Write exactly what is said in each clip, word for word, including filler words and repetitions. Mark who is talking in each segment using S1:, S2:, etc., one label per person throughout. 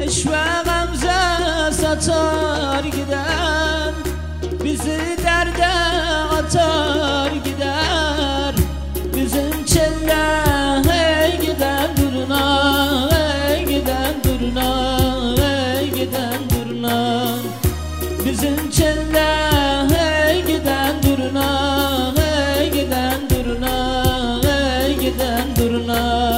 S1: Rüşve gamze saçar gider, bizi derde atar gider. Bizim çelle hey giden durna, hey giden durna, hey giden durna. Bizim çelle hey giden durna, hey giden durna, hey giden durna.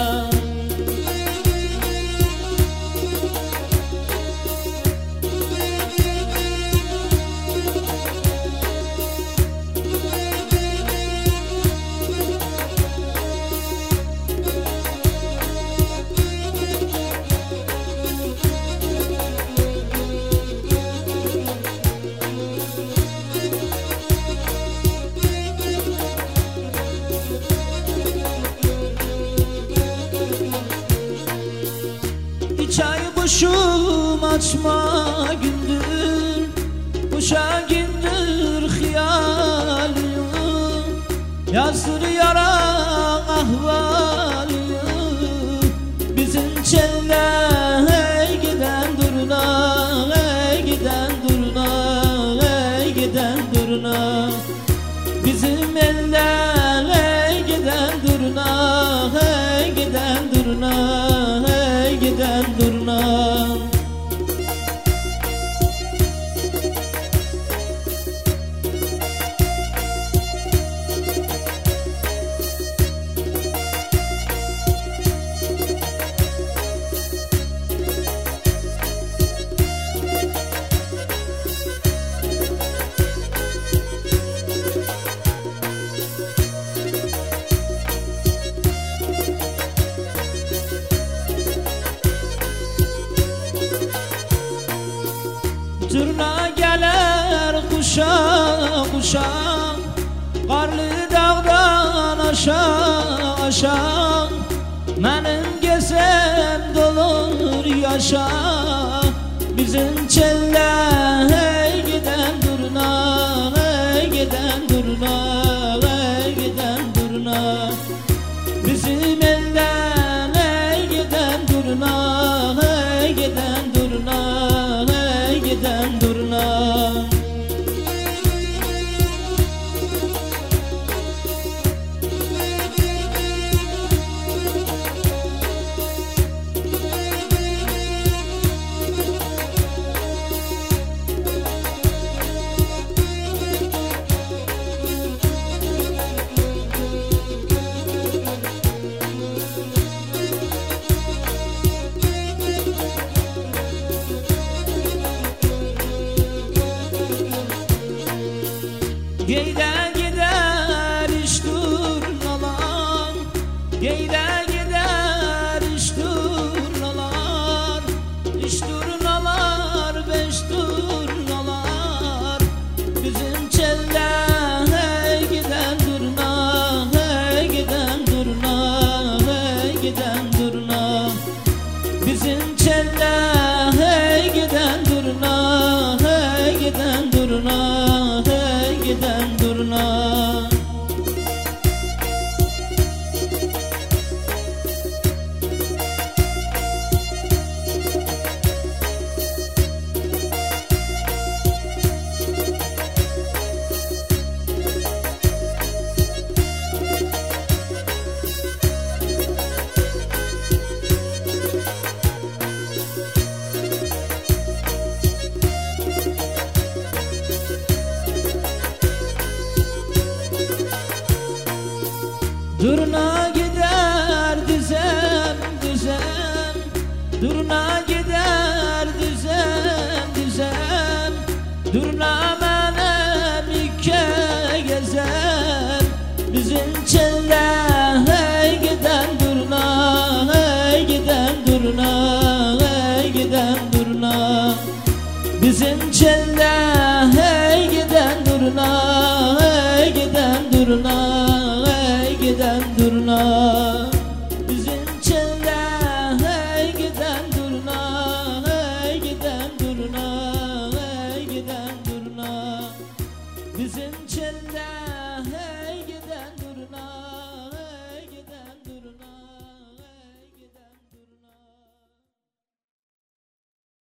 S1: Çay kuşum açma gündür, kuşa gündür hiyalıyım. Yazdır yaran ahvalıyım. Bizim çelle hey giden durna, hey giden durna, hey giden durna. Bizim eller hey giden durna, hey giden durna, hey giden durna. Turna gelir kuşa kuşa, karlı dağdan aşağı aşağı. Benim gezem dolur yaşa. Bizim çelle hey giden durna, hey giden durna, hey giden durna. Bizim elden hey giden durna, hey giden durna, hey giden durna. Geyde gider iş durnalar, geyde gider iş durnalar. İş durnalar, beş durnalar. Bizim çelle hey giden durna, hey giden durna, hey giden durna. Bizim çelle hey giden durna, hey giden durna, hey giden durna. Durna gider dizem dizem, durna gider dizem dizem. Durna benim ikke gezer. Bizim çelle hey giden durna, hey giden durna, hey giden durna. Bizim çelle hey giden durna, hey giden durna, hey giden durna. Bizim çelle hey giden durna, hey giden durna, hey giden durna. Bizim